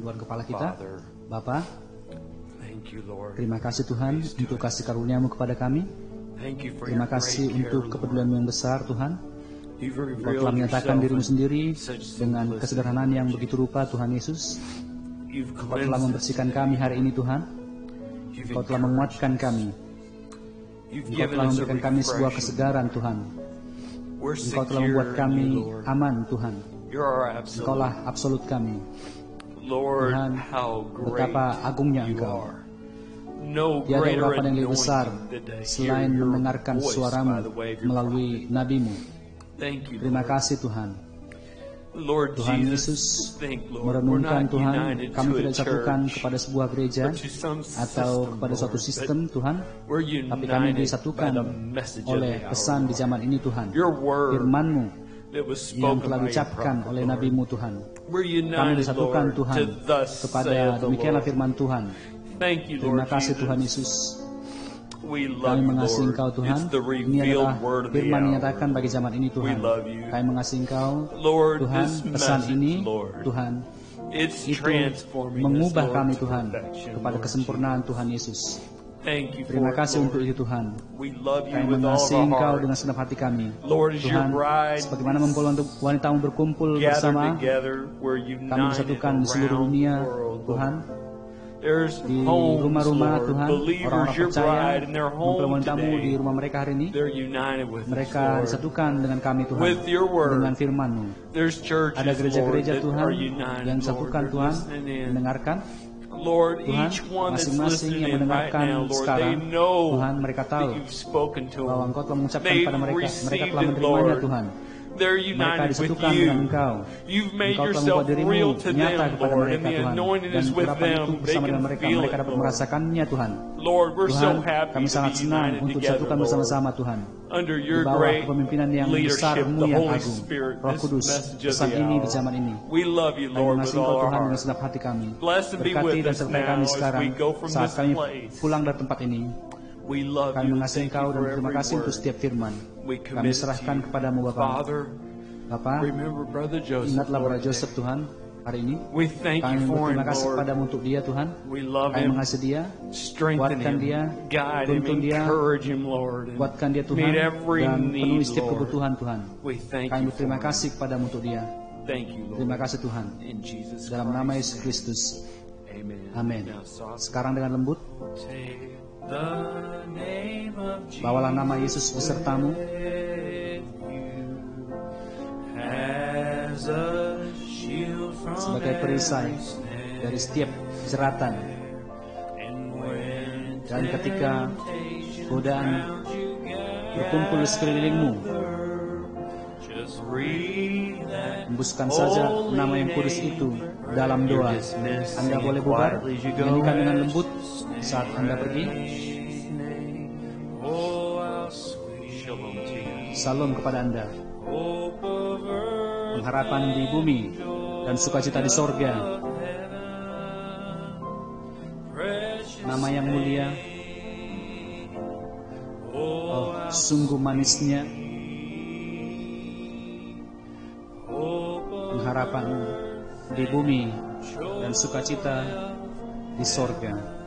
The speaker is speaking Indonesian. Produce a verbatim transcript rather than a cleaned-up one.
luar kepala kita. Father, Bapa, thank you, Lord. terima kasih Tuhan untuk kasih karunia-Mu kepada kami. Thank you for Terima your kasih great care, untuk Lord. kepedulian-Mu yang besar Tuhan. You've Engkau revealed telah menyatakan yourself diri-Mu in sendiri such dengan simplicity. kesederhanaan yang begitu rupa Tuhan Yesus. You've Engkau telah cleansed us. membersihkan kami hari ini Tuhan. You've Engkau telah encouraged menguatkan us. kami. You've Engkau given telah us a memberikan kami sebuah refreshing. kesegaran Tuhan. We're Engkau telah secure membuat in kami you, Lord. aman Tuhan. You're our Engkaulah absolute. absolut kami. Lord, Tuhan, how great betapa agungnya you Engkau. are. No Tiada greater urapan yang lebih besar anointing than to hear selain your mendengarkan voice suaramu by the way of your melalui prophet. nabimu. Thank you, Terima Lord. kasih Tuhan. Lord Tuhan Jesus, Yesus, think, Lord, we're merenungkan not Tuhan, united kami to a tidak disatukan church, kepada sebuah gereja but to some atau system, kepada suatu Lord, sistem Tuhan, but we're tapi kami united disatukan by the message of oleh the hour, pesan di Lord. zaman ini Tuhan. Your word Firman-Mu that was yang spoken telah by your diucapkan prophet, oleh Lord. nabi-Mu Tuhan. We're Kami united, disatukan Lord, Tuhan to thus kepada saith the demikianlah Lord. firman Tuhan. Thank you, Terima Lord kasih Jesus. Tuhan Yesus. We Kami love you, mengasihi Lord. Engkau Tuhan. It's the Ini adalah revealed word of the firman yang nyatakan hour. bagi zaman ini Tuhan. We love you. Kami mengasihi Engkau Lord, Tuhan. this Pesan message, ini Lord, Tuhan it's itu transforming us, mengubah Lord, kami to Tuhan perfection, kepada Lord kesempurnaan Tuhan Yesus. Jesus. Thank you Terima for it, kasih Lord. untuk itu Tuhan. We love you Kami with all of mengasihi our Engkau heart. dengan segenap hati kami. Lord, as your Tuhan, bride sebagaimana mempelai untuk wanitamu berkumpul gathered bersama, together, we're kami united disatukan di seluruh around dunia, the world, Tuhan. Lord. There's Di homes, rumah-rumah Lord, Tuhan, believers, orang-orang your percaya, bride, and their mempelai home wanitamu di today, rumah mereka hari ini, they're united with us, mereka Lord. disatukan dengan kami Tuhan, With your word. dengan firman-Mu. There's churches, Ada Lord, gereja-gereja that Tuhan are united, yang Lord. disatukan They're Tuhan, listening in. mendengarkan. Lord, Tuhan, each one that's masing-masing listening yang in right mendengarkan now, Lord, they sekarang, know Tuhan, mereka tahu that you've spoken to bahwa them. Engkau telah mengucapkan They've kepada mereka, mereka received telah it, menerimanya Lord. Tuhan. They're Mereka united with disatukan dengan you. Engkau. You've made Engkau telah yourself membuat dirimu real to nyata them, kepada Lord, mereka and the Tuhan. anointing Dan is with urapan itu them. They bersama can dengan mereka, feel mereka it, dapat Lord. merasakannya Tuhan. Lord, we're Tuhan, so happy kami to sangat be senang united untuk together, disatukan Lord. bersama-sama Tuhan. Under Di your bawah great kepemimpinan yang leadership, besar-Mu the yang Holy agung, Spirit, Roh this Kudus, message of pesan the ini di hour. zaman ini. We love you, Kami Lord, with mengasihi Engkau all our Tuhan dengan heart. segenap hati kami. Bless and be Berkati with dan us sertai now kami as sekarang we go from saat this kami place. pulang dari tempat ini. We love Kami you and mengasihi thank Engkau you dan for berterima every kasih untuk word. setiap firman. We Kami commit it to serahkan you. kepadamu Bapa. Father, Bapa, remember Brother Joseph, ingatlah Lord, Brother Joseph Tuhan hari ini. we thank Kami you for him, berterima kasih Lord. kepadamu untuk dia Tuhan. We love Kami him. mengasihi dia, Strengthen kuatkan him, dia, guide him, tuntun dia, encourage him, Lord, and kuatkan dia Tuhan, meet every dan penuhi need, setiap Lord. kebutuhan Tuhan. We thank Kami you for berterima him. kasih kepadamu untuk dia. Thank you, Lord. Terima kasih Tuhan. In Jesus Dalam nama Christ. Yesus Kristus. Amen. Amin. Now, soft- Sekarang dengan lembut, Take the name of Jesus bawalah nama Yesus besertamu with you as a shield from sebagai perisai every snare. dari setiap jeratan. And when Dan ketika temptation godaan round you berkumpul di sekelilingmu, just read that hembuskan saja nama yang kudus itu dalam doa. Anda boleh bubar, nyanyikan dengan lembut saat Anda pergi. oh how sweet shalom to you. Salam kepada Anda. Hope of earth Pengharapan di bumi dan sukacita di sorga. precious Nama yang mulia, oh, sungguh manisnya pengharapan di bumi dan sukacita di sorga.